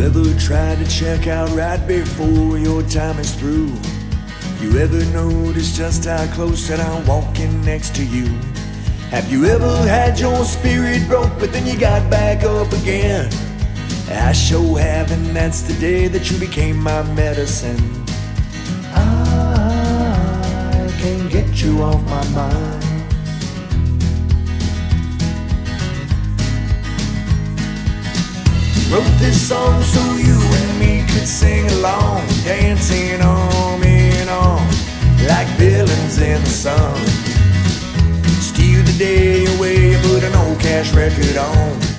ever try to check out right before your time is through? You ever notice just how close that I'm walking next to you? Have you ever had your spirit broke, but then you got back up again? I sure have, and that's the day that you became my medicine. I can't get you off my mind. Wrote this song so you and me could sing along, dancing arm in arm like villains in the sun. Steal the day away, put an old cash record on.